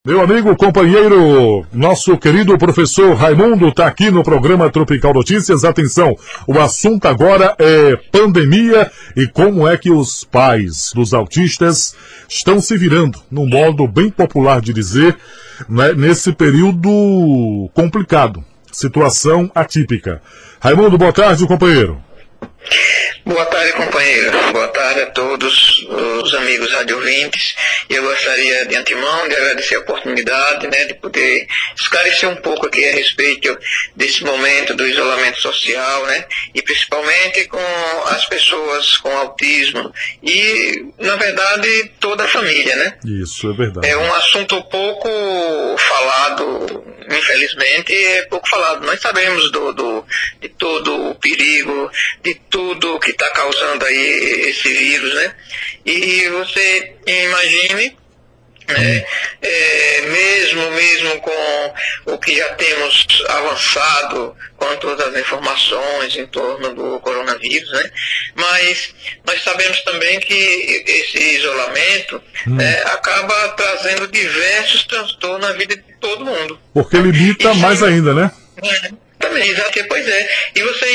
Meu amigo, companheiro, nosso querido professor Raimundo está aqui no programa Tropical Notícias. Atenção, o assunto agora é pandemia e como é que os pais dos autistas estão se virando, num modo bem popular de dizer, né, nesse período complicado, situação atípica. Raimundo, boa tarde, companheiro. Boa tarde, companheiro. Boa tarde a todos os amigos radiovintes. Eu gostaria de antemão de agradecer a oportunidade, de poder esclarecer um pouco aqui a respeito desse momento do isolamento social, e principalmente com as pessoas com autismo e, na verdade, toda a família, Isso, é verdade. É um assunto pouco falado, infelizmente, é pouco falado. Nós sabemos de todo o perigo, de tudo que está causando aí esse vírus, E você imagine, mesmo com o que já temos avançado quanto às informações em torno do coronavírus, mas nós sabemos também que esse isolamento acaba trazendo diversos transtornos na vida de todo mundo. Porque limita mais ainda, né? Também, exato, pois é. E você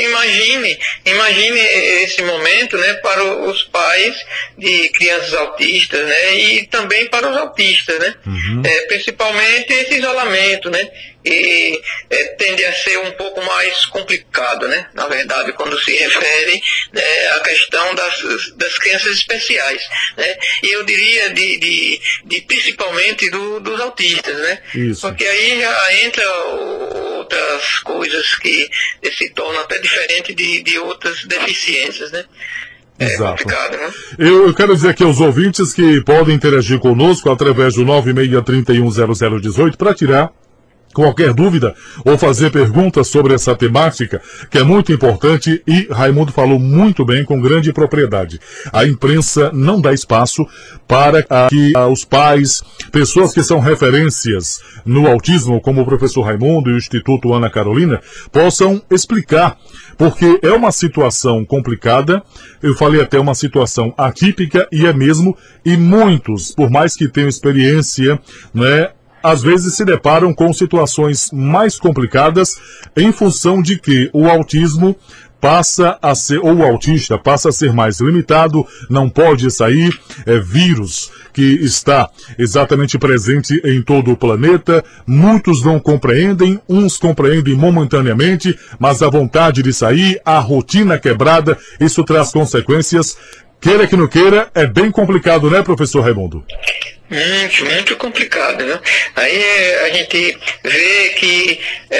imagine esse momento, para os pais de crianças autistas, e também para os autistas, principalmente esse isolamento, e tende a ser um pouco mais complicado, na verdade, quando se refere à questão das crianças especiais, e eu diria principalmente dos autistas, Isso. Porque aí já entra outras coisas que se tornam até diferente de outras deficiências, Exato. Complicado, Eu quero dizer aqui aos ouvintes que podem interagir conosco através do 96310018 para tirar qualquer dúvida ou fazer perguntas sobre essa temática, que é muito importante e Raimundo falou muito bem, com grande propriedade. A imprensa não dá espaço para que os pais, pessoas que são referências no autismo, como o professor Raimundo e o Instituto Ana Carolina, possam explicar, porque é uma situação complicada, eu falei até uma situação atípica, e é mesmo, e muitos, por mais que tenham experiência, às vezes se deparam com situações mais complicadas em função de que o autismo passa a ser, ou o autista passa a ser mais limitado, não pode sair, é vírus que está exatamente presente em todo o planeta, muitos não compreendem, uns compreendem momentaneamente, mas a vontade de sair, a rotina quebrada, isso traz consequências, queira que não queira, é bem complicado, né, professor Raimundo? Muito complicado, Aí a gente vê que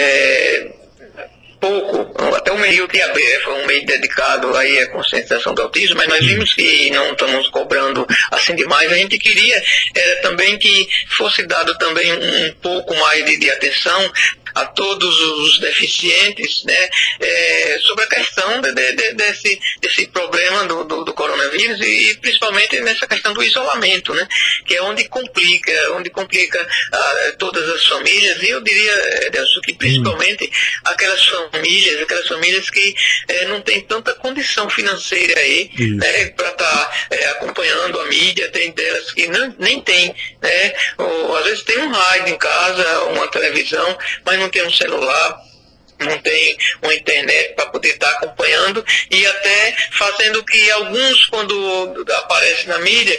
até o mês de abril foi um mês dedicado aí à conscientização do autismo, mas nós vimos que não estamos cobrando assim demais. A gente queria também que fosse dado também um pouco mais de atenção a todos os deficientes, sobre a questão desse problema do coronavírus e principalmente nessa questão do isolamento, que é onde complica todas as famílias, e eu diria, Delcio, que principalmente aquelas famílias que não têm tanta condição financeira aí, para estar acompanhando a mídia. Tem delas que nem tem, ou às vezes tem um rádio em casa, uma televisão, mas não tem um celular, não tem uma internet para poder estar acompanhando, e até fazendo que alguns, quando aparecem na mídia,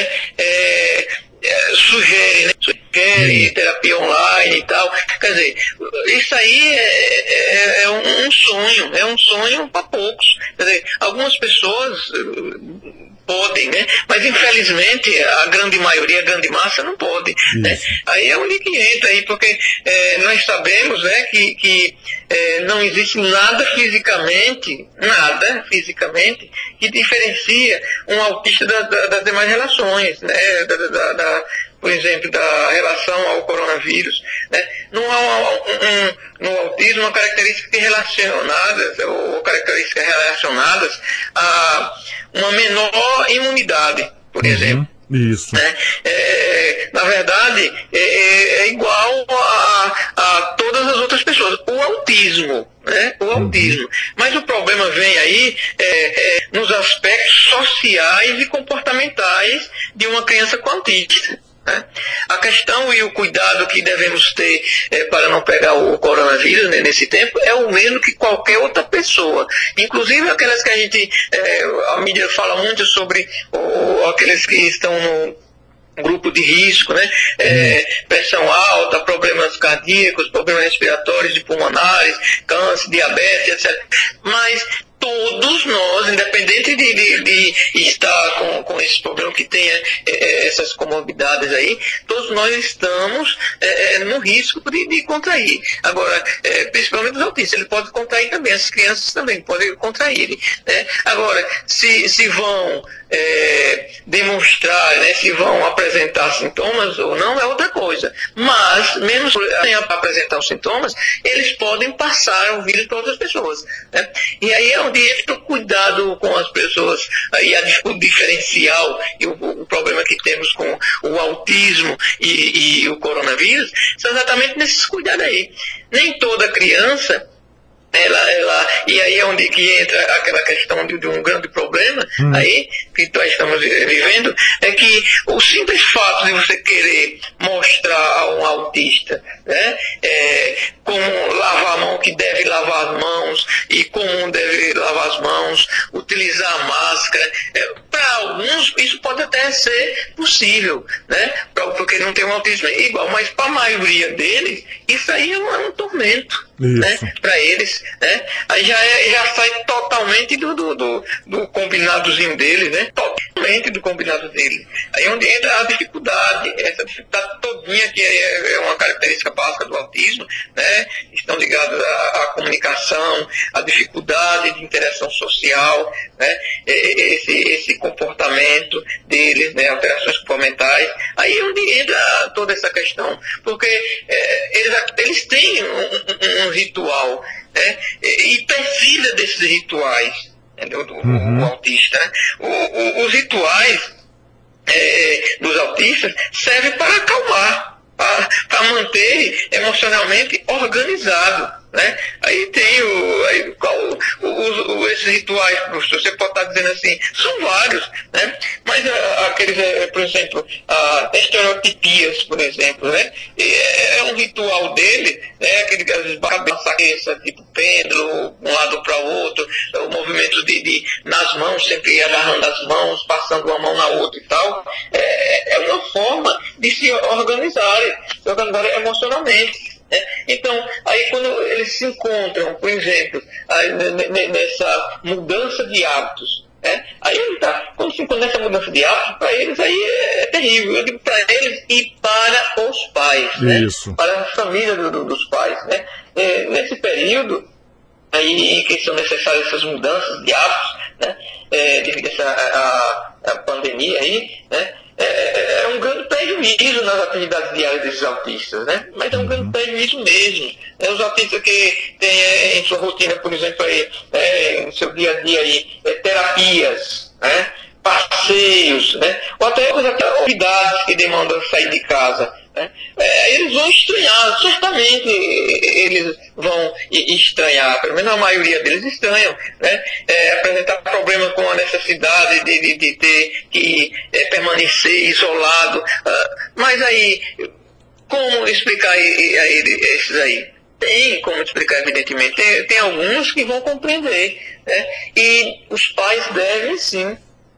sugerem terapia online e tal. Quer dizer, isso aí é um sonho para poucos. Quer dizer, algumas pessoas podem, mas infelizmente a grande maioria, a grande massa não pode, Aí é onde que entra aí, porque nós sabemos, que não existe nada fisicamente que diferencia um autista das demais relações, por exemplo, da relação ao coronavírus, Não há no autismo uma característica relacionadas a uma menor imunidade, por exemplo. Isso. Na verdade, é igual a todas as outras pessoas. O autismo, O autismo. Mas o problema vem aí nos aspectos sociais e comportamentais de uma criança com autismo. né? A questão e o cuidado que devemos ter para não pegar o coronavírus, né, nesse tempo é o mesmo que qualquer outra pessoa. Inclusive aquelas que a mídia fala muito sobre aqueles que estão no grupo de risco, né? Pressão alta, problemas cardíacos, problemas respiratórios e pulmonares, câncer, diabetes, etc. Mas todos nós, independente de estar com esse problema que tenha essas comorbidades aí, todos nós estamos no risco de contrair. Agora, principalmente os autistas, ele pode contrair também, as crianças também podem contrair, né? Agora, se vão demonstrar, né, se vão apresentar sintomas ou não, é outra coisa. Mas, mesmo sem apresentar os sintomas, eles podem passar o vírus para outras pessoas, né? E aí é onde entra o cuidado com as pessoas, aí o diferencial e o problema que temos com o autismo e o coronavírus, são exatamente nesses cuidados aí. Nem toda criança, e aí é onde que entra aquela questão de um grande problema aí que nós estamos vivendo, é que o simples fato de você querer mostrar a um autista, né, como lavar a mão, que deve lavar as mãos e como deve lavar as mãos, utilizar a máscara, para alguns isso pode até ser possível, né, porque não tem um autismo igual, mas para a maioria deles isso aí é um tormento, né, para eles, né? Aí já sai totalmente do combinadozinho dele, né? Totalmente do combinado dele. Aí é onde entra a dificuldade, essa dificuldade todinha que é uma característica básica do autismo, né? Estão ligados à comunicação, à dificuldade de interação social, né? Esse comportamento deles, né? Alterações comportamentais. Aí é onde entra toda essa questão, porque eles têm um ritual, né? E precisa desses rituais, do autista, né? Os rituais dos autistas servem para acalmar, para manter emocionalmente organizado, né? Aí tem esses rituais, professor, você pode estar dizendo assim, são vários, né? Mas aqueles, por exemplo, estereotipias, por exemplo, né? É um ritual dele, né? Aquele que às vezes balança a cabeça, tipo pêndulo, um lado para o outro, o movimento nas mãos, sempre agarrando as mãos, passando uma mão na outra e tal. É uma forma de se organizarem emocionalmente. Então, aí quando eles se encontram, por exemplo, nessa mudança de hábitos, aí ele tá, quando se encontra nessa mudança de hábitos, para eles aí é terrível. Eu digo para eles e para os pais, né? Para a família dos pais, né? Nesse período aí que são necessárias essas mudanças de hábitos, né? Devido a pandemia aí, né? É um grande prejuízo nas atividades diárias desses autistas, né? Mas é um grande prejuízo mesmo. Os autistas que têm em sua rotina, por exemplo, no seu dia a dia aí, terapias, né? Passeios, né? Ou até atividades que demandam sair de casa, né? Eles vão estranhar, certamente eles vão estranhar, pelo menos a maioria deles estranham, né? Apresentar problemas com a necessidade de ter que permanecer isolado, mas aí, como explicar a esses aí? Tem como explicar, evidentemente, tem alguns que vão compreender, né? E os pais devem sim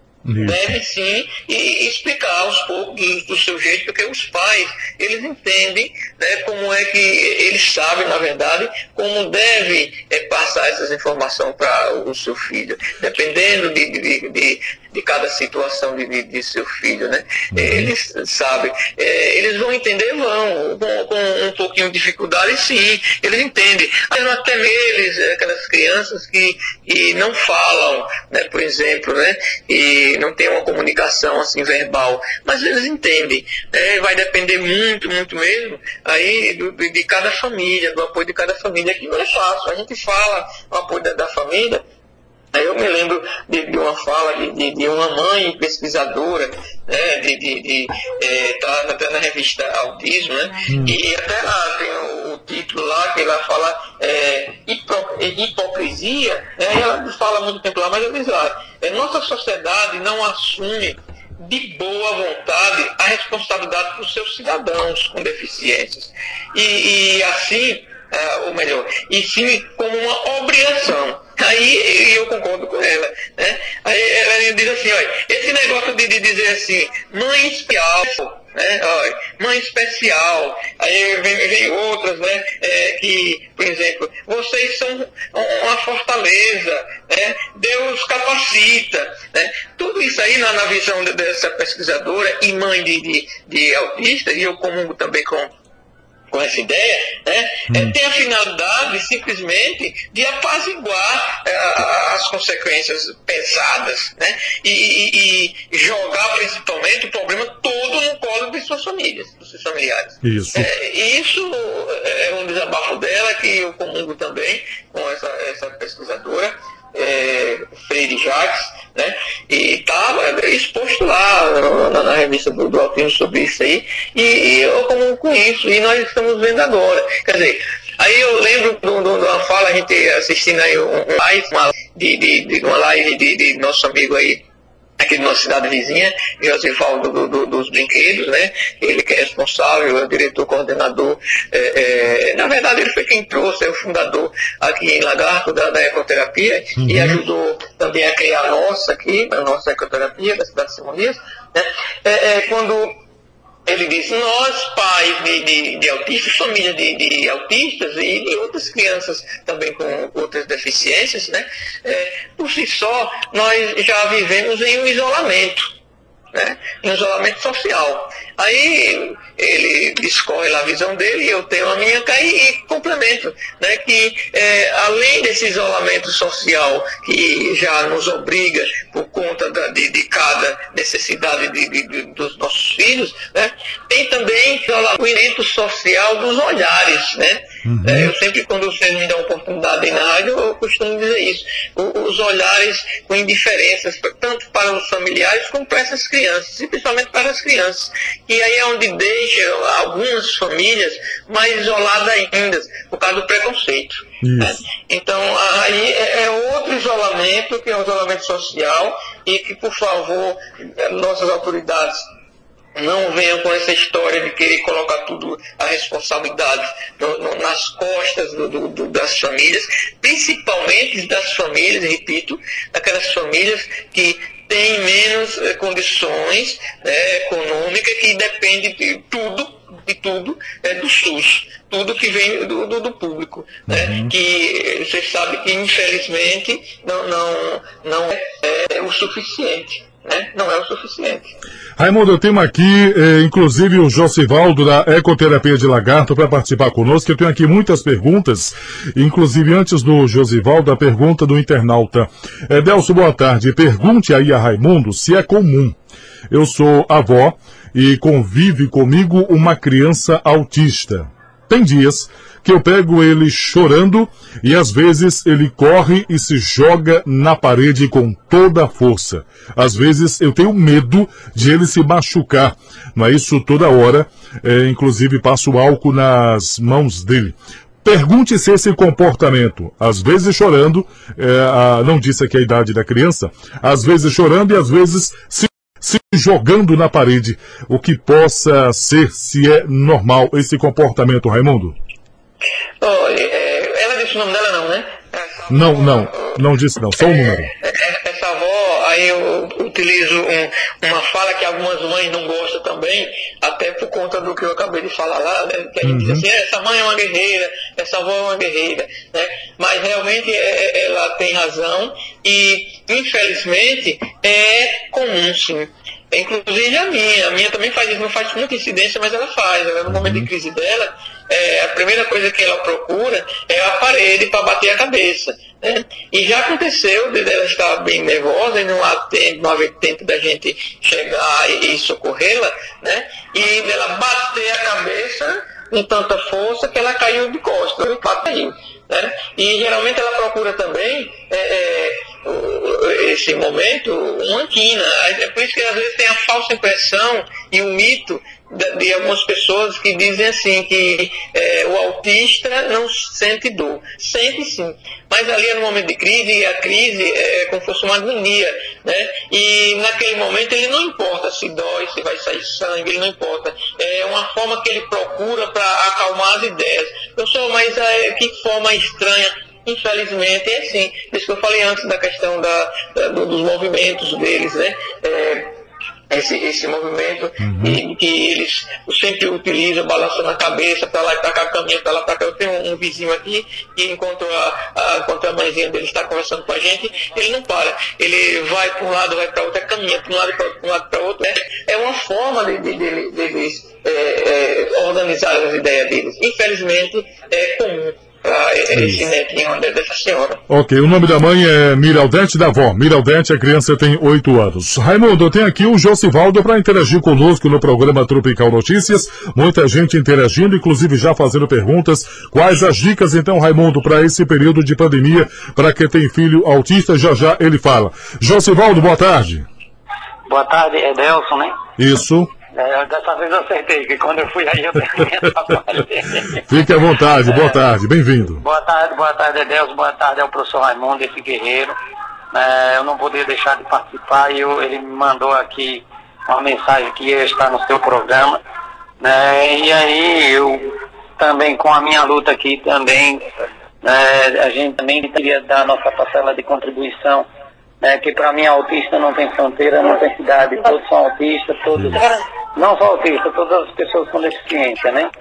e explicar aos poucos do seu jeito, porque os pais, eles entendem, né, como é que eles sabem, na verdade, como deve passar essas informações para o seu filho, dependendo de cada situação de seu filho, né? Eles sabem, eles vão entender, com um pouquinho de dificuldade, sim, eles entendem. Até eles, aquelas crianças que não falam, né, por exemplo, né, e não tem uma comunicação assim verbal, mas eles entendem. Vai depender muito, muito mesmo aí de cada família, do apoio de cada família, que não é fácil. A gente fala o apoio da família. Aí eu me lembro de uma fala de uma mãe pesquisadora, né, tá até na revista Autismo, né, e até lá tem o título lá que ela fala hipocrisia, né, ela fala há muito tempo lá, mas ela diz lá, nossa sociedade não assume de boa vontade a responsabilidade dos seus cidadãos com deficiências. E assim, ou melhor, e sim como uma obrigação. Aí eu concordo com ela, né? Aí ela diz assim, olha, esse negócio de dizer assim, mãe especial, né? Olha, mãe especial, aí vem outras, né? Que, por exemplo, vocês são uma fortaleza, né? Deus capacita, né? Tudo isso aí na visão dessa pesquisadora e mãe de autistas, e eu comungo também com essa ideia, né, tem a finalidade simplesmente de apaziguar as consequências pesadas, né, e jogar principalmente o problema todo no colo de suas famílias, dos seus familiares. Isso. Isso é um desabafo dela, que eu comungo também com essa pesquisadora, Freire Jacques, né? E estava exposto lá na revista do Autismo sobre isso aí, e eu comungo com isso, e nós estamos vendo agora. Quer dizer, aí eu lembro de uma fala, a gente assistindo aí uma live de nosso amigo aí, aqui de nossa cidade vizinha, Josivaldo dos Brinquedos, né? Ele que é responsável, é o diretor, coordenador, na verdade ele foi quem trouxe, é o fundador aqui em Lagarto da ecoterapia, e ajudou também a criar a nossa ecoterapia da cidade de Simonias, né? Quando ele disse, nós pais de autistas, família de autistas e de outras crianças também com outras deficiências, né? Por si só, nós já vivemos em um isolamento, né? Em um isolamento social. Aí ele discorre lá a visão dele, e eu tenho a minha cá e complemento, né? Que além desse isolamento social que já nos obriga por conta de cada necessidade dos nossos filhos, né? Tem também o isolamento social dos olhares, né? Eu sempre, quando vocês me dão a oportunidade aí na rádio, eu costumo dizer isso. Os olhares com indiferenças, tanto para os familiares como para essas crianças, e principalmente para as crianças. E aí é onde deixa algumas famílias mais isoladas ainda, por causa do preconceito. Né? Então, aí é outro isolamento, que é o isolamento social, e que, por favor, nossas autoridades não venham com essa história de querer colocar tudo, a responsabilidade nas costas das famílias, principalmente das famílias, repito, daquelas famílias que têm menos condições, né, econômicas, que depende de tudo do SUS, tudo que vem do público, né, que você sabe que infelizmente não é o suficiente. Né? Não é o suficiente. Raimundo, eu tenho aqui, inclusive, o Josivaldo da Ecoterapia de Lagarto para participar conosco. Eu tenho aqui muitas perguntas, inclusive antes do Josivaldo, a pergunta do internauta. Delcio, boa tarde. Pergunte aí a Raimundo se é comum. Eu sou avó e convive comigo uma criança autista. Tem dias que eu pego ele chorando e às vezes ele corre e se joga na parede com toda a força. Às vezes eu tenho medo de ele se machucar, mas isso toda hora, inclusive passo álcool nas mãos dele. Pergunte se esse comportamento, às vezes chorando, não disse aqui a idade da criança, às vezes chorando e às vezes se jogando na parede, o que possa ser, se é normal esse comportamento, Raimundo? Olha, ela disse o nome dela não, né? Não disse não, só o número. Essa avó, aí eu utilizo uma fala que algumas mães não gostam também, até por conta do que eu acabei de falar lá, né? Que a gente diz assim, essa mãe é uma guerreira, essa avó é uma guerreira, né? Mas realmente ela tem razão e, infelizmente, é comum, sim. Inclusive a minha também faz isso, não faz muita incidência, mas ela faz. Ela, no momento de crise dela, a primeira coisa que ela procura é a parede para bater a cabeça. Né? E já aconteceu de ela estar bem nervosa e não haver tempo da gente chegar e socorrê-la, né? E ela bater a cabeça com tanta força que ela caiu de costas, caiu. Né? E geralmente ela procura também esse momento uma quina. É por isso que às vezes tem a falsa impressão e o mito de algumas pessoas que dizem assim que o autista não sente dor. Sente sim, mas ali é no momento de crise, e a crise é como se fosse uma agonia, né? E naquele momento ele não importa se dói, se vai sair sangue, ele não importa. É uma forma que ele procura para acalmar as ideias. Professor, mas que forma estranha. Infelizmente é assim. Por isso que eu falei antes da questão dos movimentos deles, né? Esse movimento que eles sempre utilizam, balançando a cabeça para lá e para cá, caminhando para lá para cá. Eu tenho um vizinho aqui que enquanto a mãezinha dele está conversando com a gente, ele não para. Ele vai para um lado, vai para outro, caminha para um lado, para um lado, para outro. É uma forma deles organizar as ideias deles. Infelizmente é comum. Esse netinho dessa senhora. Ok, o nome da mãe é Miraldete da avó. Miraldete, a criança tem 8 anos. Raimundo, eu tenho aqui o Josivaldo para interagir conosco no programa Tropical Notícias. Muita gente interagindo, inclusive já fazendo perguntas. Quais as dicas, então, Raimundo, para esse período de pandemia, para quem tem filho autista? Já ele fala. Josivaldo, boa tarde. Boa tarde, é Delson, né? Isso. Dessa vez eu acertei, que quando eu fui aí eu tenho. Fique à vontade, boa tarde, bem-vindo. Boa tarde, Edelson, boa tarde ao professor Raimundo, esse guerreiro. Eu não podia deixar de participar e ele me mandou aqui uma mensagem que ia estar no seu programa. E aí eu também, com a minha luta aqui também, a gente também queria dar a nossa parcela de contribuição. Que para mim autista não tem fronteira, não tem cidade, todos são autistas, todos, não só autistas, todas as pessoas com deficiência, né?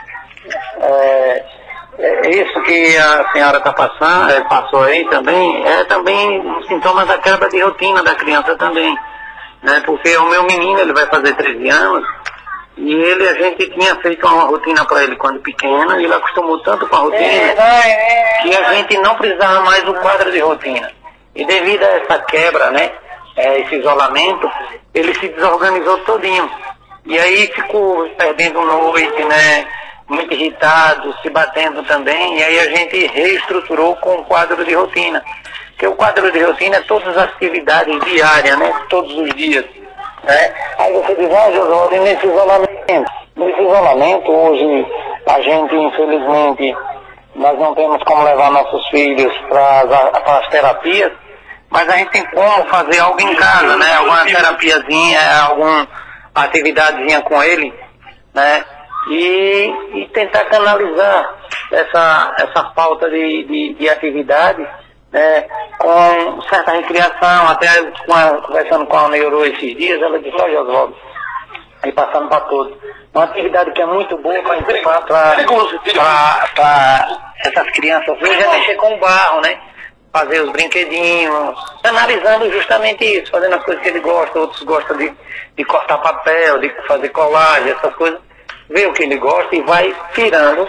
Isso que a senhora passou aí também, é também um sintoma da quebra de rotina da criança também, né? Porque o meu menino, ele vai fazer 13 anos, e a gente tinha feito uma rotina para ele quando pequeno, e ele acostumou tanto com a rotina, que a gente não precisava mais do quadro de rotina. E devido a essa quebra, né, esse isolamento, ele se desorganizou todinho. E aí ficou perdendo noite, né, muito irritado, se batendo também. E aí a gente reestruturou com o quadro de rotina. Porque o quadro de rotina é todas as atividades diárias, né, todos os dias. Né? Aí você diz, José, nesse isolamento, hoje a gente, infelizmente, nós não temos como levar nossos filhos para as terapias, mas a gente tem como fazer algo em casa, né? Alguma terapiazinha, alguma atividadezinha com ele, né? E tentar canalizar essa falta de atividade, né? Com certa recriação. Até conversando com a Neuro esses dias, ela disse, Oswaldo, aí passando para todos, uma atividade que é muito boa para essas crianças hoje é mexer com o barro, né? Fazer os brinquedinhos, analisando justamente isso, fazendo as coisas que ele gosta. Outros gostam de cortar papel, de fazer colagem, essas coisas. Vê o que ele gosta e vai tirando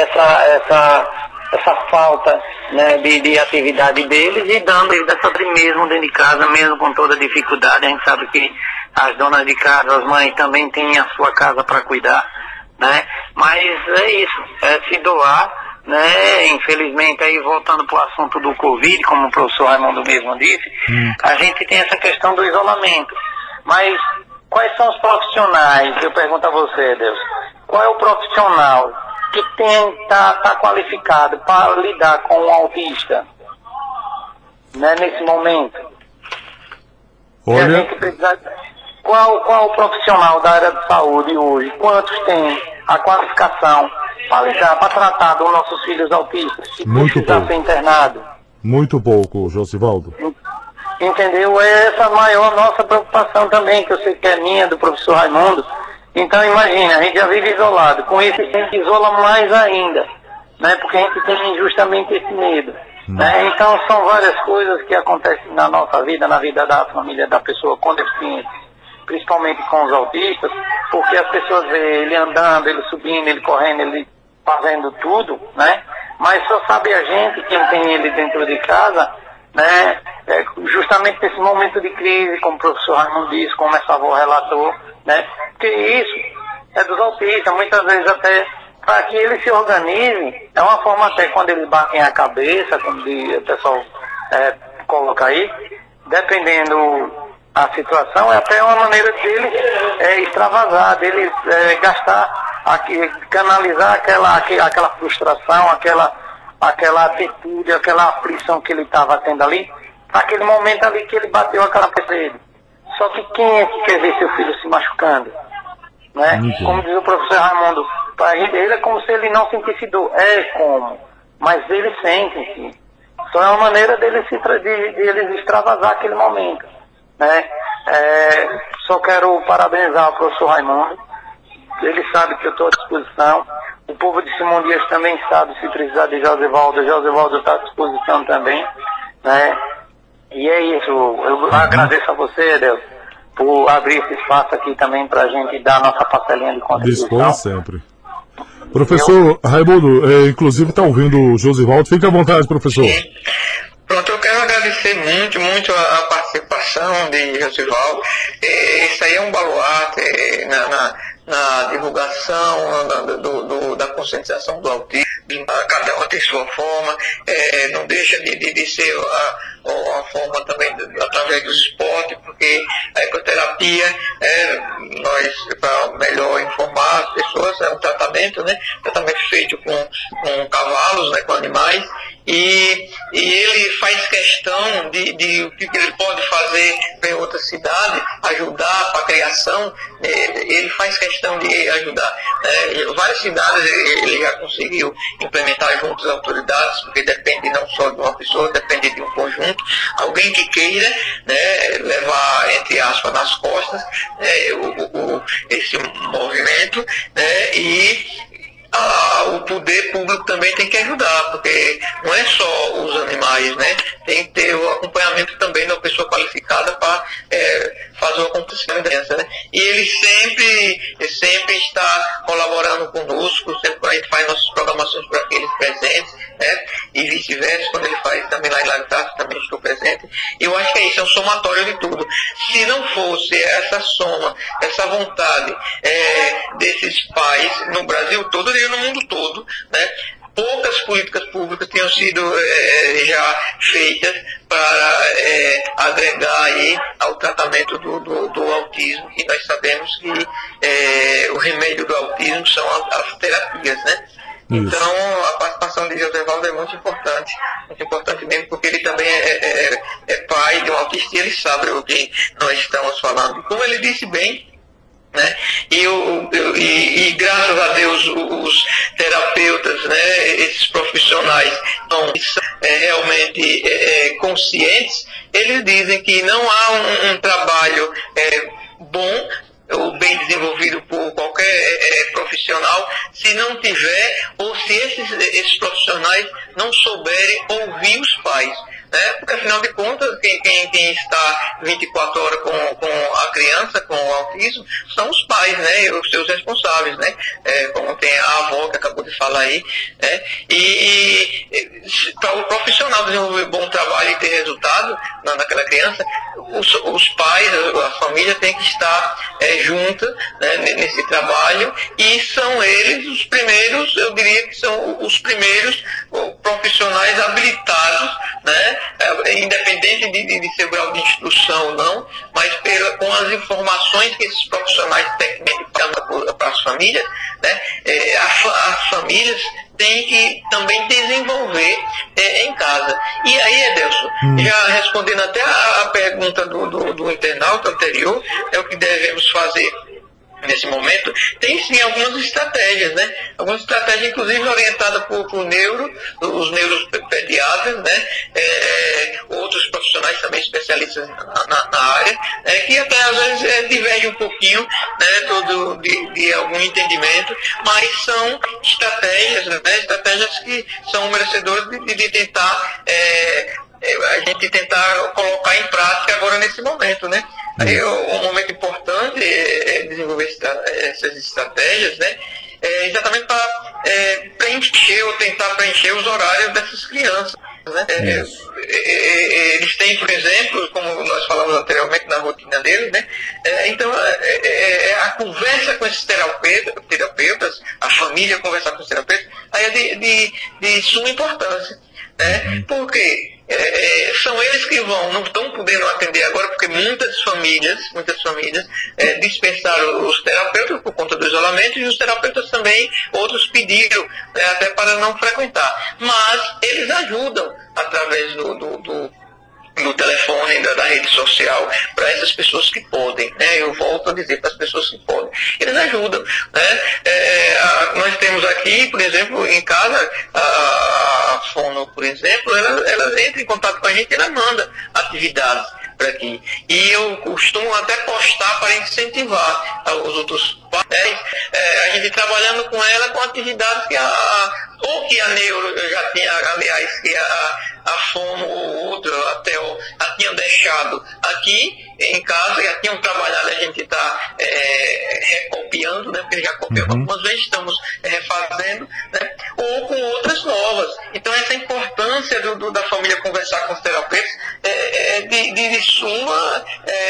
essa falta, né, de atividade deles e dando eles essa mesmo dentro de casa, mesmo com toda dificuldade. A gente sabe que as donas de casa, as mães também têm a sua casa para cuidar, né? Mas é isso, é se doar, né? Infelizmente, aí voltando para o assunto do Covid, como o professor Raimundo mesmo disse, a gente tem essa questão do isolamento. Mas quais são os profissionais? Eu pergunto a você, Deus. Qual é o profissional que tá qualificado para lidar com um autista, né, nesse momento? Olha... A gente precisa... Qual o profissional da área de saúde hoje? Quantos tem a qualificação para lidar, para tratar dos nossos filhos autistas? Se precisar ser internado? Muito pouco, Josivaldo. Entendeu? É essa a maior nossa preocupação também, que eu sei que é minha, do professor Raimundo. Então imagina, a gente já vive isolado, com isso a gente isola mais ainda, né? Porque a gente tem justamente esse medo. Né? Então são várias coisas que acontecem na nossa vida, na vida da família da pessoa com deficiência, principalmente com os autistas, porque as pessoas veem ele andando, ele subindo, ele correndo, ele fazendo tudo, né? Mas só sabe a gente, quem tem ele dentro de casa, né? Justamente nesse momento de crise, como o professor Raimundo disse, como essa avó relatou, né? Porque isso é dos autistas, muitas vezes até para que eles se organizem, é uma forma até quando eles batem a cabeça, como o pessoal coloca aí, dependendo a situação, é até uma maneira dele extravasar, dele gastar, canalizar aquela frustração, aquela atitude, aquela aflição que ele estava tendo ali, naquele momento ali que ele bateu aquela peça dele. Só que quem é que quer ver seu filho se machucando? Né? Como diz o professor Raimundo, para ele é como se ele não sentisse dor. Mas ele sente, sim. Só é uma maneira de eles extravasar aquele momento. Né? Só quero parabenizar o professor Raimundo. Ele sabe que eu estou à disposição. O povo de Simão Dias também sabe, se precisar de Josivaldo está à disposição também. Né? E é isso. Eu agradeço a você, Deus, por abrir esse espaço aqui também para a gente dar a nossa parcelinha de contribuição. Dispõe sempre. Professor Raimundo, inclusive está ouvindo o Josivaldo. Fique à vontade, professor. Sim. Pronto, eu quero agradecer muito a participação de Josivaldo. Isso aí é um baluarte na divulgação da conscientização do autismo. Cada um tem sua forma, não deixa de ser uma forma também através do esporte, porque a ecoterapia, nós, para melhor informar as pessoas, é um tratamento, né? Tratamento feito com cavalos, né? Com animais, e ele faz questão de o que ele pode fazer em outra cidade, ajudar para a criação, ele faz questão de ajudar. Várias cidades ele já conseguiu implementar junto às autoridades, porque depende não só de uma pessoa, depende de um conjunto, alguém que queira, né, levar, entre aspas, nas costas, esse movimento, né, e o poder público também tem que ajudar, porque não é só os animais, né? Tem que ter o acompanhamento também de uma pessoa qualificada para fazer o acontecimento dessa, né? E ele sempre está colaborando conosco, sempre que a gente faz nossas programações para aqueles presentes, né? E vice-versa, quando ele faz também lá em Lagos, também estou presente. E eu acho que é isso, é um somatório de tudo. Se não fosse essa soma, essa vontade desses pais no Brasil todo e no mundo todo, né? Poucas políticas públicas tinham sido já feitas para agregar aí ao tratamento do autismo, e nós sabemos que o remédio do autismo são as terapias, né? Isso. Então, a participação de Josivaldo é muito importante mesmo, porque ele também é pai de um autista e ele sabe o que nós estamos falando. E como ele disse bem, né? E graças a Deus os terapeutas, né, esses profissionais são realmente conscientes, eles dizem que não há um trabalho bom ou bem desenvolvido por qualquer profissional se não tiver, ou se esses profissionais não souberem ouvir os pais. Porque, afinal de contas, quem está 24 horas com a criança, com o autismo, são os pais, né? Os seus responsáveis, né? Como tem a avó que acabou de falar aí, né? E para o profissional desenvolver bom trabalho e ter resultado naquela criança, os pais, a família tem que estar junta, né, nesse trabalho, e são eles os primeiros, eu diria que são os primeiros profissionais habilitados, né? Independente de ser grau de instrução ou não, mas com as informações que esses profissionais técnicos dão para as famílias, né? As famílias têm que também desenvolver em casa. E aí, Edelson, já respondendo até a pergunta do internauta anterior, é o que devemos fazer nesse momento, tem sim algumas estratégias, né? Algumas estratégias, inclusive, orientadas por os neuropediatras, né? Outros profissionais também especialistas na área, que até às vezes divergem um pouquinho, né, de algum entendimento, mas são estratégias, né? Estratégias que são merecedoras de tentar a gente tentar colocar em prática agora nesse momento, né? Aí um momento importante é desenvolver essas estratégias, né? Exatamente para preencher ou tentar preencher os horários dessas crianças, né? Eles têm, por exemplo, como nós falamos anteriormente na rotina deles, né? Então, a conversa com esses terapeutas, a família conversar com os terapeutas, aí é de suma importância, né? Porque são eles que não estão podendo atender agora, porque muitas famílias dispensaram os terapeutas por conta do isolamento, e os terapeutas também, outros pediram, até para não frequentar. Mas eles ajudam através do telefone, da rede social, para essas pessoas que podem, né? Eu volto a dizer, para as pessoas que podem. Eles ajudam, né? Nós temos aqui, por exemplo, em casa, a Fono, por exemplo, ela entra em contato com a gente e ela manda atividades para aqui. E eu costumo até postar para incentivar os outros pais, a gente trabalhando com ela com atividades que que a Neuro já tinha, aliás, que a Fono ou outra, a Theo, já tinham deixado aqui em casa, já tinham trabalhado, a gente está recopiando, né, porque já copiamos algumas vezes, estamos refazendo, né, ou com outras novas. Então essa importância da família conversar com os terapeutas de suma,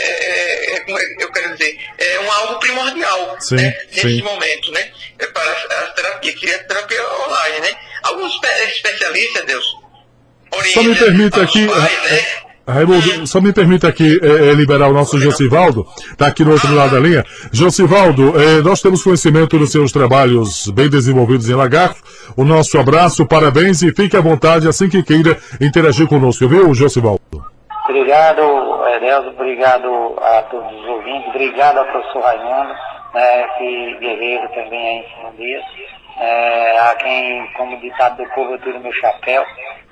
eu quero dizer, algo primordial, sim, né, nesse sim. momento, né, para a terapia, que é a terapia online, né. Alguns especialistas, Deus, só me permita aqui, pais, né? Raimundo, só me permita aqui liberar o nosso Josivaldo, está aqui no outro lado da linha. Josivaldo, nós temos conhecimento dos seus trabalhos bem desenvolvidos em Lagarto. O nosso abraço, parabéns e fique à vontade assim que queira interagir conosco, viu, Josivaldo? Obrigado, Deus, obrigado a todos os ouvintes, obrigado ao professor Raimundo, que guerreiro também aí em cima disso. A quem, como ditado do povo, eu tiro meu chapéu.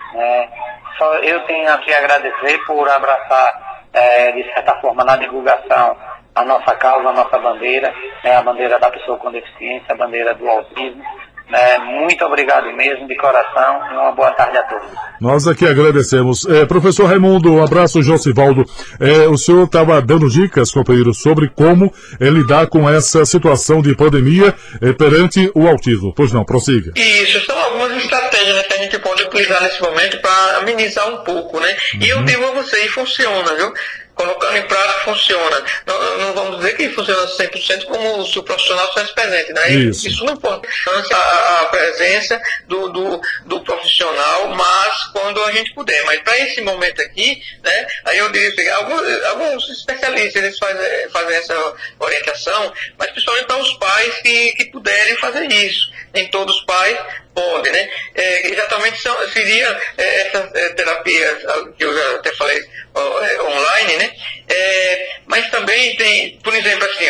Só eu tenho aqui a agradecer por abraçar, de certa forma, na divulgação, a nossa causa, a nossa bandeira, a bandeira da pessoa com deficiência, a bandeira do autismo. Muito obrigado mesmo, de coração, e uma boa tarde a todos. Nós aqui agradecemos. Professor Raimundo, um abraço, Josivaldo. O senhor estava dando dicas, companheiro, sobre como lidar com essa situação de pandemia perante o autismo. Pois não, prossiga. Isso, são algumas estratégias, né, que a gente pode utilizar nesse momento para amenizar um pouco, né? E eu digo a você, e funciona, viu? Colocando em prática, funciona. Não vamos dizer que funciona 100% como se o profissional estivesse presente, né? Isso não pode. A presença do profissional, mas quando a gente puder. Mas para esse momento aqui, né, aí eu diria assim, alguns especialistas eles fazem essa orientação, mas principalmente para os pais que puderem fazer isso. Nem todos os pais podem, né? Exatamente seria essa terapia que eu já até falei online, né? Mas também tem, por exemplo, assim,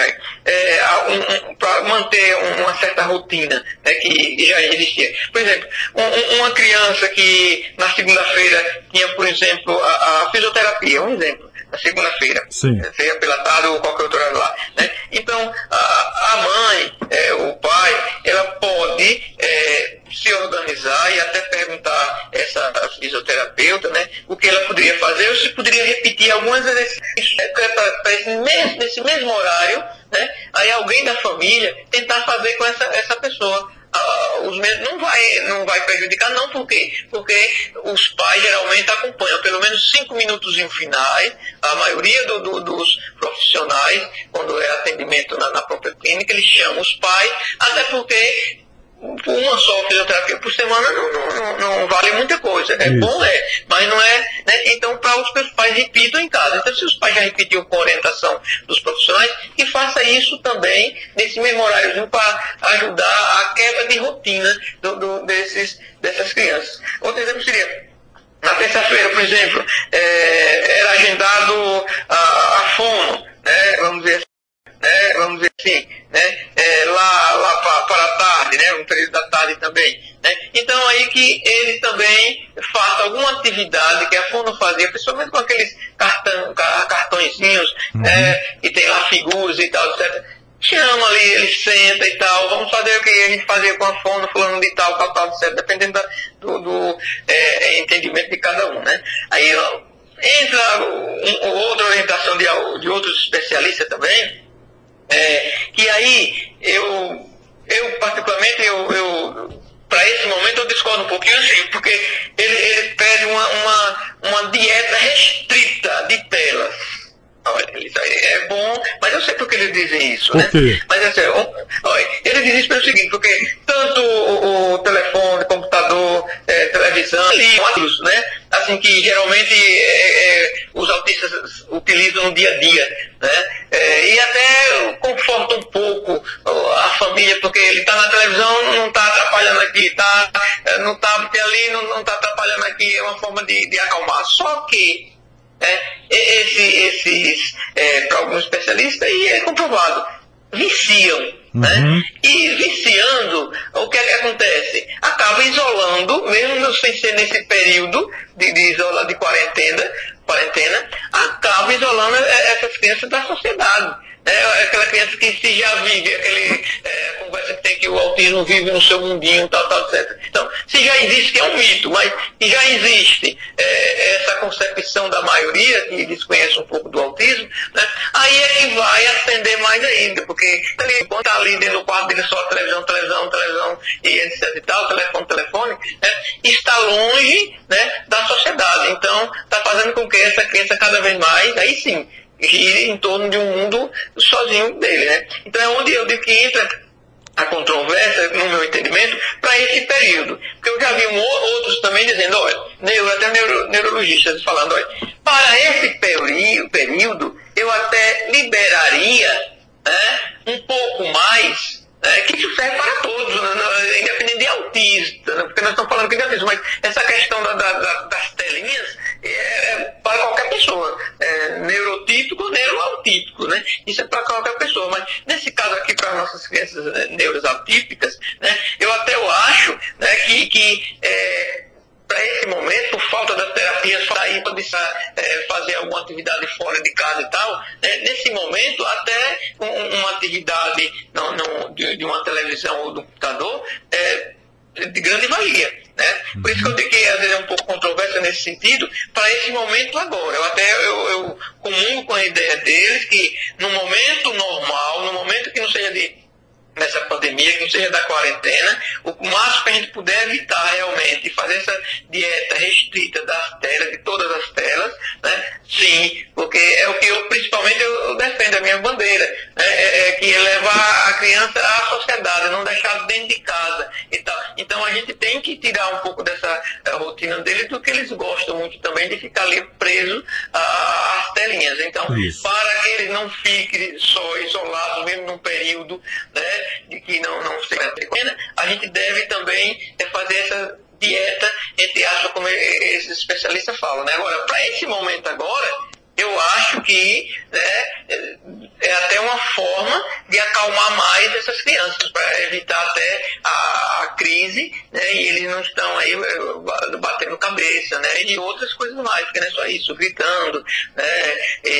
para manter uma certa rotina, né, que já existia. Por exemplo, uma criança que na segunda-feira tinha, por exemplo, a fisioterapia, um exemplo. Na segunda-feira, seja pela tarde ou qualquer outro horário lá, né? Então, a mãe, o pai, ela pode se organizar e até perguntar essa fisioterapeuta, né, o que ela poderia fazer, ou se poderia repetir alguns exercícios nesse mesmo horário, né? Aí alguém da família tentar fazer com essa pessoa. Não vai prejudicar, não, porque os pais geralmente acompanham pelo menos 5 minutos finais, a maioria dos profissionais, quando é atendimento na própria clínica, eles chamam os pais, até porque uma só fisioterapia por semana não vale muita coisa. É bom, mas não é, né? Então, para os pais repitam em casa. Então, se os pais já repetiram com a orientação dos profissionais, que faça isso também nesse mesmo horário para ajudar a quebra de rotina dessas crianças. Outro exemplo seria, na terça-feira, por exemplo, era agendado a Fono, né? Vamos dizer assim, né? Lá para a tarde, né? Um período da tarde também, né? Então aí que eles também façam alguma atividade que a Fono fazia, principalmente com aqueles cartõezinhos, que tem lá figuras e tal, etc. Chama ali, ele senta e tal, vamos fazer o que a gente fazia com a Fono, fulano de tal, etc. Dependendo do entendimento de cada um, né? Aí entra outra orientação de outros especialistas também, que aí eu particularmente, para esse momento eu discordo um pouquinho assim, porque ele pede uma dieta restrita de telas. Olha, é bom, mas eu sei porque eles dizem isso, né? Mas assim, ele diz isso pelo seguinte, porque tanto o telefone, computador, televisão, livros, né? Assim, assim, que geralmente os autistas utilizam no dia a dia, né? E até conforta um pouco a família, porque ele está na televisão, não está atrapalhando aqui, está no tablet ali, não está atrapalhando aqui, é uma forma de acalmar. Só que esses para alguns especialistas, e é comprovado, viciam. Né? E viciando, o que acontece? Acaba isolando, mesmo sem ser nesse período de quarentena, acaba isolando essas crianças da sociedade. Aquela criança que se já vive, conversa que tem que o autismo vive no seu mundinho, tal, etc. Então, se já existe, que é um mito, mas se já existe essa concepção da maioria, que desconhece um pouco do autismo, né, aí é que vai acender mais ainda, porque quando está ali dentro do quarto dele só televisão, e etc e tal, telefone, né, está longe, né, da sociedade. Então, está fazendo com que essa criança cada vez mais, aí sim, gire em torno de um mundo sozinho dele, né? Então é onde eu digo que entra a controvérsia, no meu entendimento, para esse período. Porque eu já vi outros também dizendo, olha, neurologistas falando, olha, para esse período eu até liberaria, né, um pouco mais, que isso serve para todos, né, independente de autista, né, porque nós estamos falando aqui de autismo, mas essa questão das telinhas é para qualquer pessoa, neurotípico ou neuroautípico, né? Isso é para qualquer pessoa, mas nesse caso aqui para nossas crianças neuroatípicas, né, eu até acho, né, que para esse momento, por falta das terapias, sair para fazer alguma atividade fora de casa e tal, né, nesse momento até uma atividade de uma televisão ou do computador de grande valia, né? Por isso que eu digo que às vezes é um pouco controversa nesse sentido, para esse momento agora. Eu comungo com a ideia deles que no momento normal, no momento que não seja nessa pandemia, que não seja da quarentena, o máximo que a gente puder evitar realmente e fazer essa dieta restrita das telas, de todas as telas, né? Sim, porque é o que principalmente eu defendo, a minha bandeira, né? Que é levar a criança à sociedade, não deixar dentro de casa e tal. Então a gente tem que tirar um pouco dessa rotina deles, do que eles gostam muito também de ficar ali preso às telinhas. Então, para que eles não fiquem só isolados, mesmo num período, né, de que não se pena, a gente deve também fazer essa dieta, entre aspas, como esses especialistas falam, né? Agora, para esse momento agora, eu acho que, né, é até uma forma de acalmar mais essas crianças, para evitar até a crise, né, e eles não estão aí batendo cabeça, né, e outras coisas mais, porque não é só isso, gritando, né,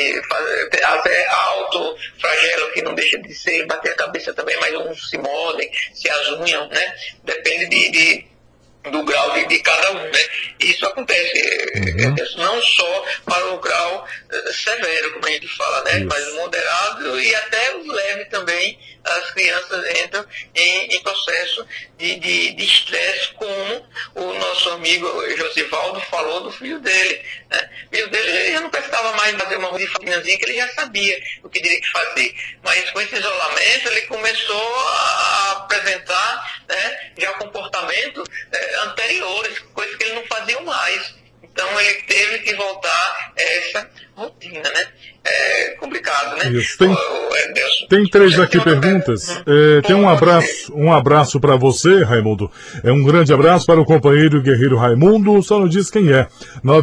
até autoflagelo, que não deixa de ser, bater a cabeça também, mas uns se mordem, se azunham, né, depende do grau de cada um, né? Isso acontece, não só para o grau severo, como a gente fala, né? Mas moderado e até os leves também, as crianças entram em processo de estresse, como o nosso amigo Josivaldo falou do filho dele, né? O filho dele ele já não precisava mais fazer uma rotininhazinha, que ele já sabia o que teria que fazer, mas com esse isolamento ele começou a apresentar, né, já comportamento anteriores, coisas que ele não fazia mais. Então ele teve que voltar a essa rotina, né? É complicado, né? Isso. Tem três aqui perguntas. Tem um abraço para você, Raimundo. Um grande abraço para o companheiro guerreiro Raimundo. Só não diz quem é.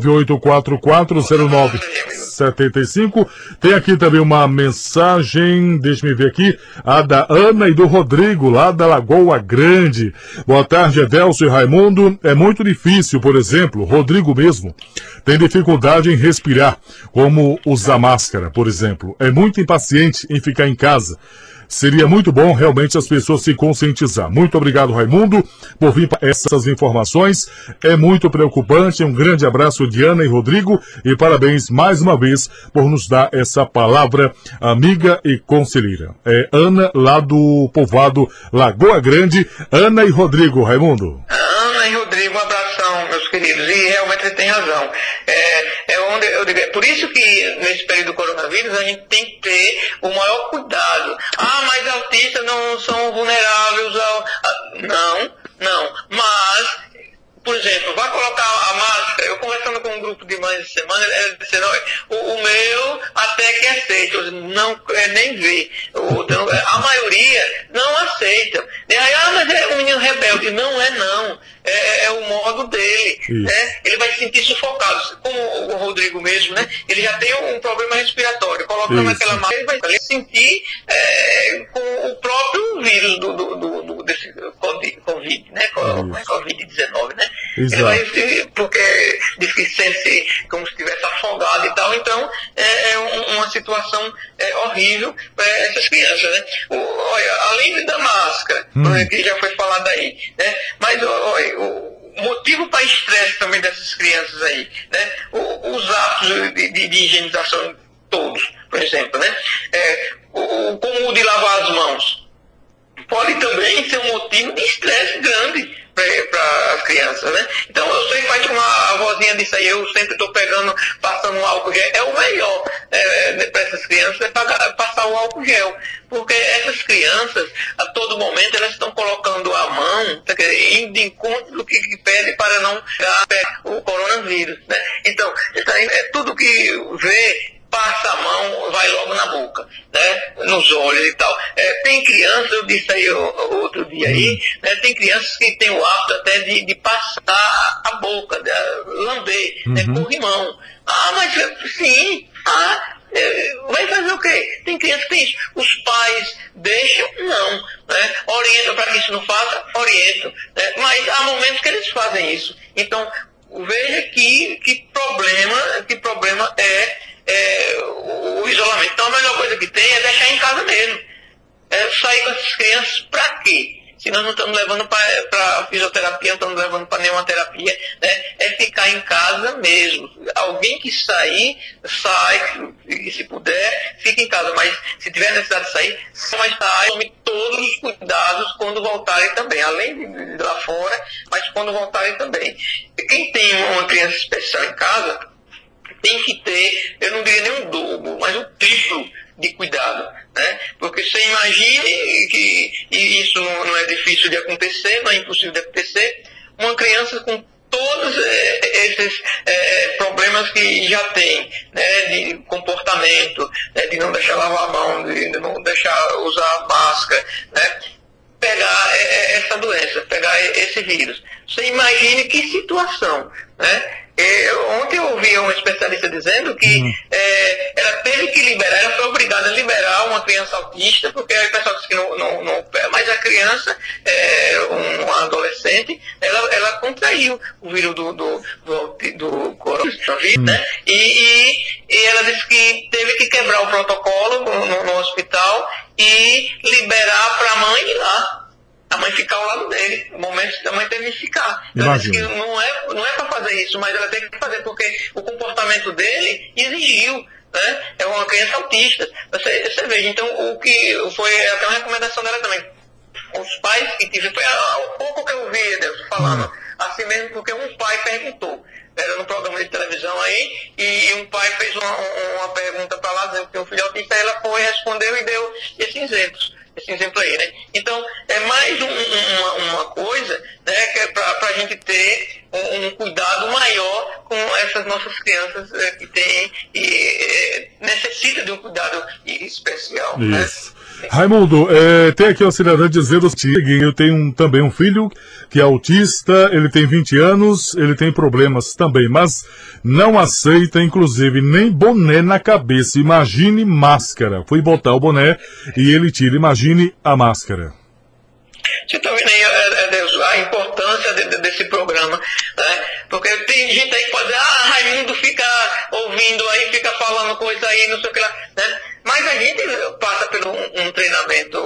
98440975. Tem aqui também uma mensagem, deixa-me ver aqui, a da Ana e do Rodrigo, lá da Lagoa Grande. Boa tarde, Edelso e Raimundo. É muito difícil, por exemplo, Rodrigo mesmo tem dificuldade em respirar, como usar máscara, por exemplo. É muito impaciente em ficar em casa. Seria muito bom realmente as pessoas se conscientizar. Muito obrigado, Raimundo, por vir para essas informações. É muito preocupante. Um grande abraço de Ana e Rodrigo e parabéns mais uma vez por nos dar essa palavra amiga e conselheira. É Ana, lá do povoado Lagoa Grande. Ana e Rodrigo, Raimundo. Ana e Rodrigo, um abração, meus queridos. E realmente ele tem razão. Onde eu digo, é por isso que nesse período do coronavírus a gente tem que ter o maior cuidado. Mas autistas não são vulneráveis Não. Mas, por exemplo, vai colocar a máscara. Eu conversando com um grupo de mães de semana, ela disse, o meu até que aceita, não nem vê. A maioria não aceita. E aí, mas é um menino rebelde. Não é não. É o modo dele. Né? Ele vai se sentir sufocado. Como o Rodrigo mesmo, né? Ele já tem um problema respiratório. Colocando naquela máquina, ele vai se sentir com o próprio vírus desse Covid, né? Covid-19, né? Ele vai, porque diz que sente como se estivesse afogado e tal. Então, é uma situação horrível para essas crianças, né? Olha, além da máscara, que já foi falado aí, né? Mas, olha, o motivo para estresse também dessas crianças aí, né? Os atos de higienização todos, por exemplo, né? Como o de lavar as mãos, pode também ser um motivo de estresse grande para as crianças, né? Então eu sei que vai tomar, a vozinha disse aí, eu sempre estou passando um álcool gel, é o melhor para essas crianças, é passar o álcool gel, porque essas crianças, a todo momento, elas estão colocando a mão, indo de encontro do que pede para não pegar o coronavírus, né? Então, tudo que vê, passa a mão, vai logo na boca, né? Nos olhos e tal. Tem crianças, eu disse aí outro dia aí, né? Tem crianças que têm o hábito até de passar a boca, de lamber, né? Com o limão. Mas sim, vai fazer o quê? Tem crianças que tem isso. Os pais deixam? Não. Né? Orientam para que isso não faça? Orientam. Né? Mas há momentos que eles fazem isso. Então, veja que problema o isolamento. Então a melhor coisa que tem é deixar em casa mesmo. Sair com essas crianças para quê? Se nós não estamos levando para fisioterapia, não estamos levando para nenhuma terapia, né? É ficar em casa mesmo. Alguém que sair, sai, e se puder, fica em casa. Mas se tiver necessidade de sair, tome todos os cuidados quando voltarem também. Além de lá fora, mas quando voltarem também. Quem tem uma criança especial em casa, tem que ter, eu não diria nem um dobro, mas um triplo de cuidado, né? Porque você imagine e isso não é difícil de acontecer, não é impossível de acontecer, uma criança com todos esses problemas que já tem, né? De comportamento, né? De não deixar lavar a mão, de não deixar usar máscara, né? Pegar essa doença, pegar esse vírus. Você imagine que situação, né? Ontem eu ouvi uma especialista dizendo que ela teve que liberar, ela foi obrigada a liberar uma criança autista, porque aí o pessoal disse que não mas a criança, uma adolescente, ela contraiu o vírus do coronavírus, né? E ela disse que teve que quebrar o protocolo no hospital e liberar para a mãe ir lá. A mãe ficar ao lado dele, no momento que a mãe teve que ficar. Ela disse que não é para fazer isso, mas ela tem que fazer porque o comportamento dele exigiu, né? É uma criança autista. Você veja, então o que foi até uma recomendação dela também. Os pais que tiveram, foi um pouco que eu ouvi Deus falando, assim mesmo, porque um pai perguntou. Era num programa de televisão aí, e um pai fez uma pergunta para lá, dizendo que um filho autista, ela foi, respondeu e deu esse exemplo aí, né? Então, é mais uma coisa, né, que é para a gente ter um cuidado maior com essas nossas crianças que têm e necessitam de um cuidado especial. Isso. Né? Raimundo, tem aqui o cidadão dizendo que eu tenho também um filho que é autista, ele tem 20 anos, ele tem problemas também, mas não aceita, inclusive, nem boné na cabeça. Imagine máscara. Fui botar o boné e ele tira. Imagine a máscara. Você está vendo aí, Deus, a importância desse programa, né? Porque tem gente aí que pode dizer, Raimundo fica ouvindo aí, fica falando coisa aí, não sei o que lá, né? Mas a gente passa por um treinamento.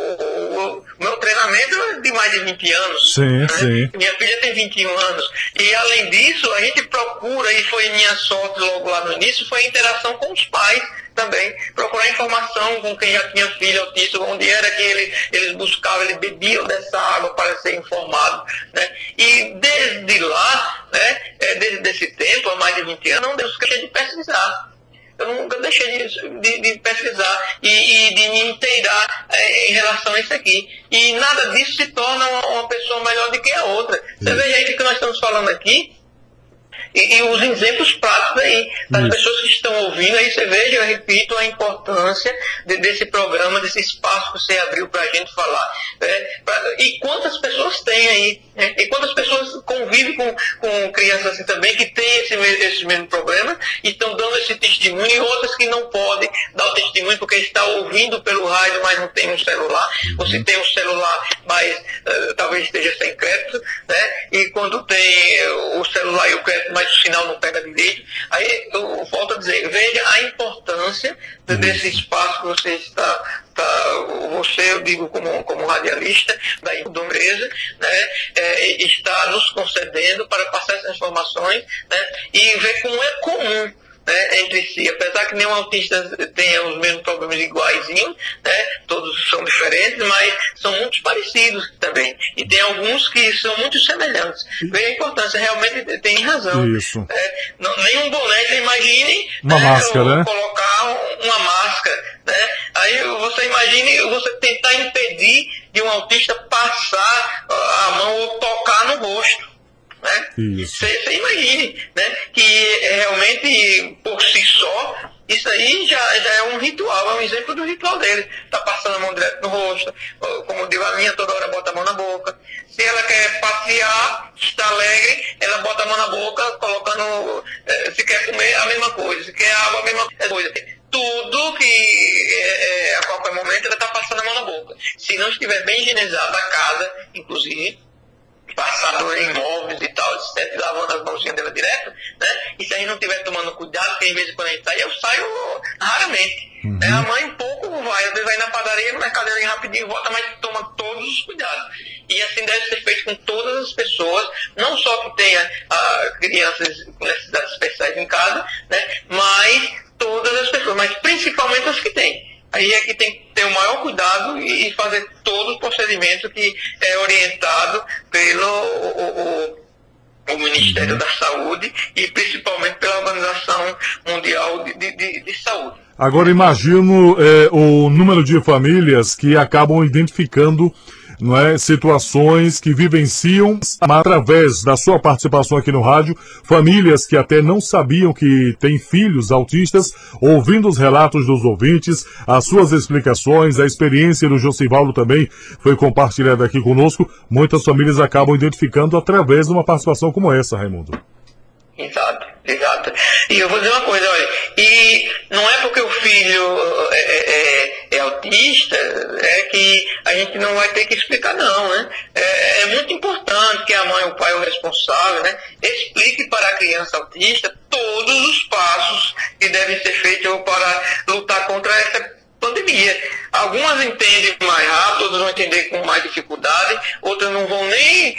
O meu treinamento é de mais de 20 anos. Sim, né? sim. Minha filha tem 21 anos. E além disso, a gente procura, e foi minha sorte logo lá no início, foi a interação com os pais também. Procurar informação com quem já tinha filho autista, onde era que eles buscavam, eles bebiam dessa água para ser informado. Né? E desde lá, né, desde esse tempo, há mais de 20 anos, não deixei de pesquisar. Eu nunca deixei de pesquisar e de me inteirar em relação a isso aqui. E nada disso se torna uma pessoa melhor do que a outra. Você veja aí que nós estamos falando aqui, E os exemplos práticos aí, das pessoas que estão ouvindo, aí você veja, eu repito, a importância desse programa, desse espaço que você abriu para a gente falar. E quantas pessoas tem aí, né? E quantas pessoas convivem com crianças assim também, que têm esse mesmo problema, e estão dando esse testemunho, e outras que não podem dar o testemunho porque está ouvindo pelo rádio, mas não tem um celular, ou se tem um celular, mas talvez esteja sem crédito, né? E quando tem o celular e o crédito, mas o sinal não pega direito. Aí eu volto a dizer, veja a importância desse espaço que você está, você, eu digo como radialista da empresa, né, está nos concedendo para passar essas informações, né, e ver como é comum, né, entre si, apesar que nenhum autista tenha os mesmos problemas iguaizinhos, né, todos são diferentes, mas são muito parecidos também, e tem alguns que são muito semelhantes. Veja a importância, realmente tem razão. Isso. Nenhum boneco, imagine uma máscara, né? Colocar uma máscara, né? Aí você imagine você tentar impedir de um autista passar a mão ou tocar no rosto. Né? Você imagine, né, que realmente por si só isso aí já é um ritual, é um exemplo do ritual dele. Está passando a mão direto no rosto, como digo a minha, toda hora bota a mão na boca. Se ela quer passear, está alegre, ela bota a mão na boca, colocando, se quer comer, a mesma coisa, se quer água, a mesma coisa. Tudo que a qualquer momento ela está passando a mão na boca. Se não estiver bem higienizada a casa, inclusive, passado em imóveis e tal, sempre lavando as mãozinhas dela direto, né? E se a gente não estiver tomando cuidado, porque às vezes quando a gente sai, eu saio raramente. Né? A mãe pouco vai, às vezes vai na padaria, no mercado ali rapidinho, volta, mas toma todos os cuidados. E assim deve ser feito com todas as pessoas, não só que tenha crianças com necessidades especiais em casa, né? Mas todas as pessoas, mas principalmente as que têm. Aí é que tem que ter o maior cuidado e fazer todo o procedimento que é orientado pelo o Ministério da Saúde e principalmente pela Organização Mundial de Saúde. Agora imagino o número de famílias que acabam identificando, não é, situações que vivenciam através da sua participação aqui no rádio, famílias que até não sabiam que têm filhos autistas, ouvindo os relatos dos ouvintes, as suas explicações, a experiência do Josivaldo também foi compartilhada aqui conosco. Muitas famílias acabam identificando através de uma participação como essa, Raimundo. Exato. E eu vou dizer uma coisa, olha, e não é porque o filho é autista que a gente não vai ter que explicar, não, né? É muito importante que a mãe, o pai, o responsável, né, explique para a criança autista todos os passos que devem ser feitos para lutar contra essa pandemia. Algumas entendem mais rápido, outras vão entender com mais dificuldade, outras não vão nem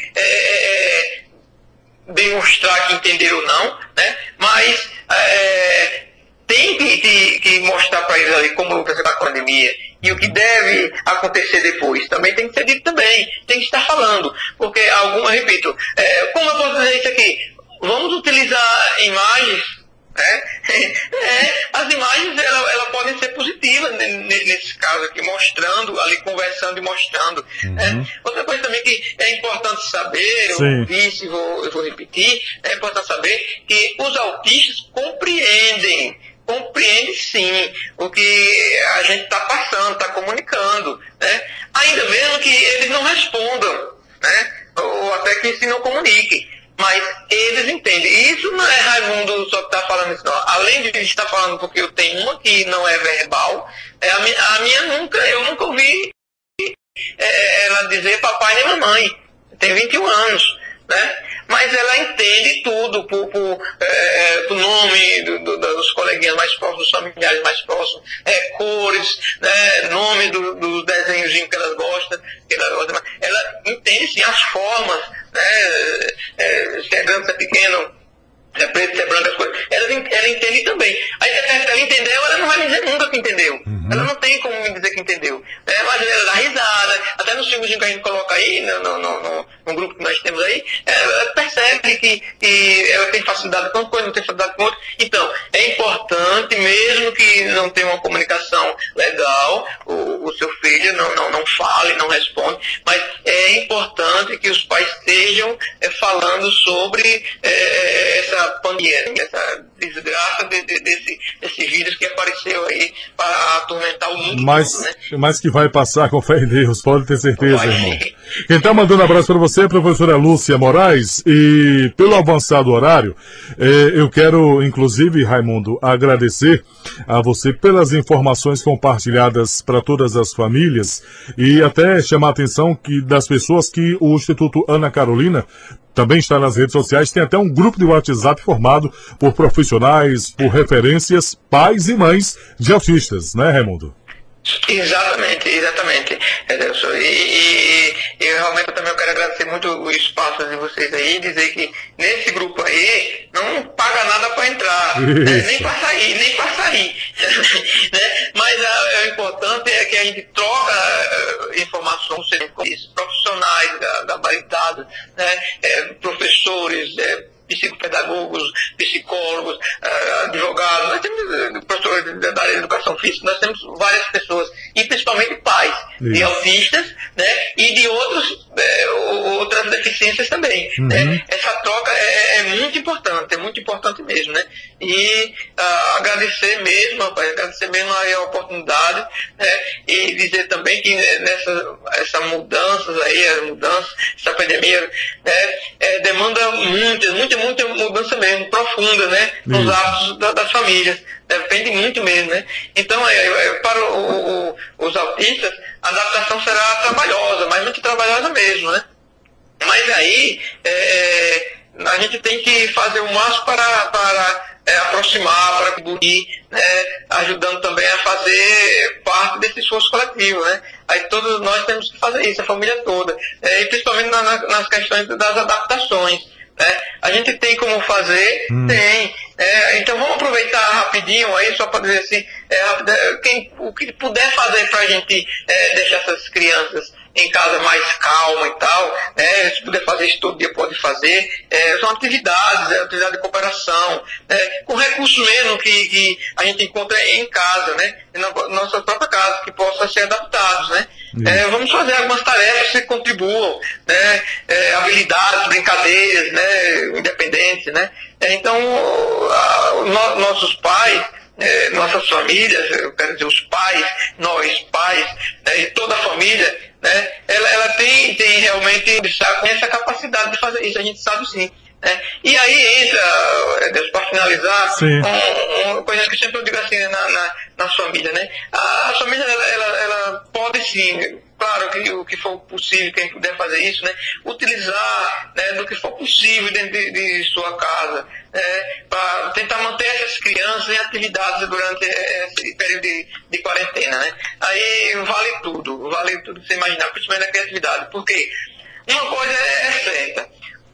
demonstrar que entenderam ou não, né? Mas tem que mostrar para eles ali como vai ser a pandemia e o que deve acontecer depois. Também tem que ser dito também, tem que estar falando, porque repito, como eu posso dizer isso aqui? Vamos utilizar imagens, né? As imagens elas podem ser positivas nesse caso aqui, mostrando, ali conversando e mostrando. Outra coisa também que é importante saber, eu disse, eu vou repetir, é importante saber que os autistas compreendem sim o que a gente está passando, está comunicando, né? Ainda mesmo que eles não respondam, né? Ou até que se não comuniquem. Mas eles entendem. Isso não é Raimundo só que está falando isso, não. Além de estar falando, porque eu tenho uma que não é verbal, a minha eu nunca ouvi ela dizer papai nem mamãe. Tem 21 anos, né? Mas ela entende tudo do nome dos coleguinhas mais próximos, dos familiares mais próximos, cores, né, nome dos desenhos que elas gostam, ela entende sim as formas, né, se é grande, se é pequeno, se é preto, se é branco, as coisas. Ela entende também. Aí se ela entendeu, ela não vai dizer nunca que entendeu. Ela não tem como me dizer que entendeu. Mas ela dá risada, até nos filmes que a gente coloca aí, no grupo que nós temos aí, ela percebe que ela tem facilidade com uma coisa, não tem facilidade com outra. Então, é importante, mesmo que não tenha uma comunicação legal, o seu filho não fale, não responde, mas é importante que os pais estejam estejam falando sobre essa pandemia, essa desgraça desse vírus que apareceu aí para atormentar o mundo. Mas que vai passar, com fé em Deus, pode ter certeza, irmão. Quem está mandando abraço para você é a professora Lúcia Moraes, e pelo avançado horário, eu quero, inclusive, Raimundo, agradecer a você pelas informações compartilhadas para todas as famílias, e até chamar a atenção das pessoas que o Instituto Ana Carolina também está nas redes sociais, tem até um grupo de WhatsApp formado por profissionais, por referências, pais e mães de autistas, né, Raimundo? Exatamente. E eu realmente também quero agradecer muito o espaço de vocês aí, dizer que nesse grupo aí não paga nada para entrar, né? nem para sair. Né? Mas o importante é que a gente troca informações com profissionais gabaritados, né? Professores, psicopedagogos, psicólogos, advogados, nós temos professores da área de educação física, nós temos várias pessoas, e principalmente pais de autistas, né, e de outras deficiências também. Né? Essa troca é muito importante mesmo, né? E agradecer mesmo a oportunidade, né? E dizer também que essa mudança, essa pandemia, né, demanda muita mudança mesmo, profunda, né? Nos hábitos das famílias. Depende muito mesmo, né? Então, para os autistas, a adaptação será trabalhosa, mas muito trabalhosa mesmo, né? Mas aí, a gente tem que fazer o máximo para aproximar, para contribuir, né? Ajudando também a fazer parte desse esforço coletivo, né? Aí todos nós temos que fazer isso, a família toda, e principalmente nas questões das adaptações. A gente tem como fazer? Tem. Então vamos aproveitar rapidinho aí, só para dizer assim, o que puder fazer para a gente deixar essas crianças em casa mais calma e tal, se puder fazer isso todo dia, pode fazer. São atividades de cooperação, com recursos mesmo que a gente encontra em casa, né? Na nossa própria casa, que possam ser adaptados, né? Vamos fazer algumas tarefas que contribuam, né? Habilidades, brincadeiras, né? Independência, né? Então, nossos pais, nossas famílias, eu quero dizer, os pais, nós pais, né? E toda a família, né? Ela tem realmente essa capacidade de fazer isso, a gente sabe sim. E aí entra, Deus, para finalizar, uma coisa que sempre eu digo assim, nas famílias, né? A família, ela pode sim, claro que o que for possível, quem puder fazer isso, né? Utilizar, né, do que for possível dentro de sua casa, para tentar manter essas crianças em atividades durante esse período de quarentena, né? Aí vale tudo que você imaginar, principalmente na criatividade, porque uma coisa é certa,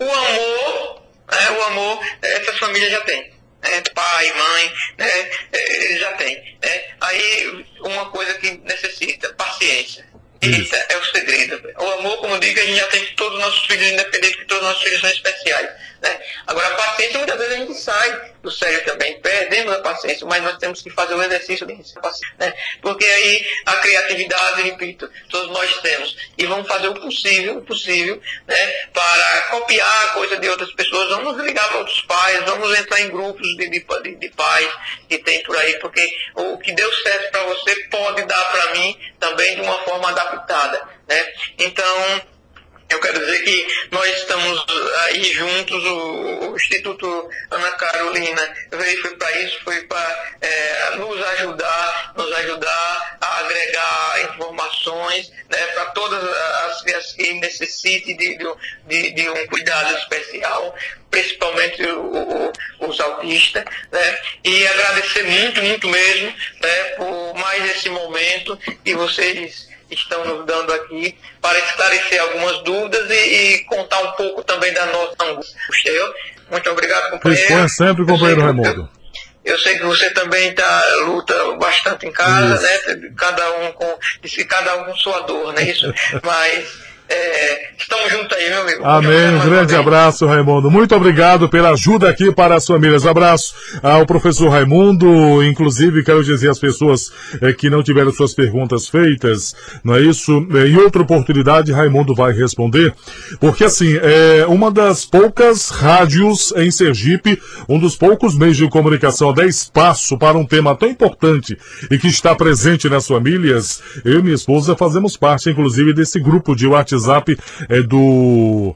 o amor, essas famílias já têm. Pai, mãe, eles já têm. Aí, uma coisa que necessita, paciência. Esse é o segredo. O amor, como eu digo, a gente já tem que todos os nossos filhos, independente que todos os nossos filhos são especiais. Né? Agora, a paciência, muitas vezes a gente sai do sério também, perdemos a paciência, mas nós temos que fazer o exercício de paciência, né? Porque aí a criatividade, repito, todos nós temos. E vamos fazer o possível, né? Para copiar a coisa de outras pessoas. Vamos ligar para outros pais, vamos entrar em grupos de pais que tem por aí, porque o que deu certo para você pode dar para mim também de uma forma adaptada, né? Então, eu quero dizer que nós estamos aí juntos, o Instituto Ana Carolina foi para isso, foi para nos ajudar a agregar informações, né, para todas as crianças que necessitem de um cuidado especial, principalmente os autistas, né, e agradecer muito mesmo, né, por mais esse momento que vocês estão nos dando aqui para esclarecer algumas dúvidas e contar um pouco também da nossa angústia. Muito obrigado, companheiro. Responda sempre, companheiro Raimundo. Eu sei que você também luta bastante em casa, né? Cada um com sua dor, não é isso? Mas Estamos juntos aí, meu amigo. Amém. Um grande abraço, Raimundo. Muito obrigado pela ajuda aqui para as famílias. Abraço ao professor Raimundo. Inclusive, quero dizer às pessoas que não tiveram suas perguntas feitas, não é isso? Em outra oportunidade, Raimundo vai responder. Porque, assim, uma das poucas rádios em Sergipe, um dos poucos meios de comunicação a dar espaço para um tema tão importante e que está presente nas famílias. Eu e minha esposa fazemos parte, inclusive, desse grupo de WhatsApp do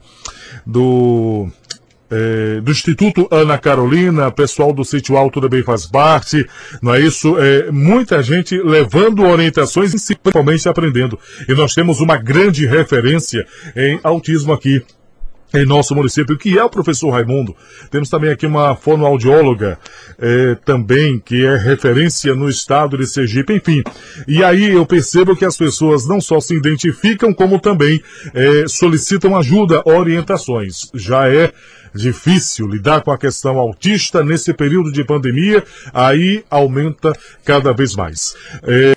Instituto Ana Carolina, pessoal do Sítio Alto também faz parte, não é isso? Muita gente levando orientações e principalmente aprendendo. E nós temos uma grande referência em autismo aqui em nosso município, que é o professor Raimundo. Temos também aqui uma fonoaudióloga, também, que é referência no estado de Sergipe, enfim. E aí eu percebo que as pessoas não só se identificam, como também solicitam ajuda, orientações. Já é difícil lidar com a questão autista nesse período de pandemia, aí aumenta cada vez mais.